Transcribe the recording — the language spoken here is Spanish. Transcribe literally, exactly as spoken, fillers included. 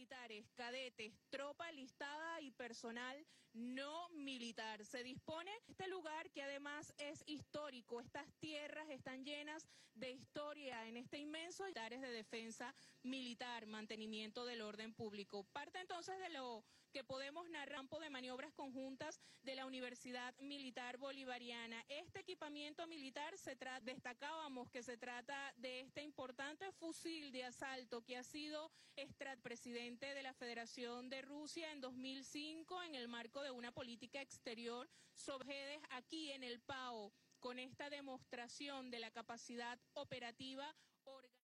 militares, cadetes, tropa alistada y personal no militar. Se dispone este lugar que además es histórico. Estas tierras están llenas de historia en este inmenso militares de defensa militar, mantenimiento del orden público. Parte entonces de lo que podemos narrar campo de maniobras conjuntas de la Universidad Militar Bolivariana. Este equipamiento militar se trata, destacábamos que se trata de este importante fusil de asalto que ha sido extra presidente de la Federación de Rusia en dos mil cinco en el marco de una política exterior sobre aquí en el P A O, con esta demostración de la capacidad operativa orgánica.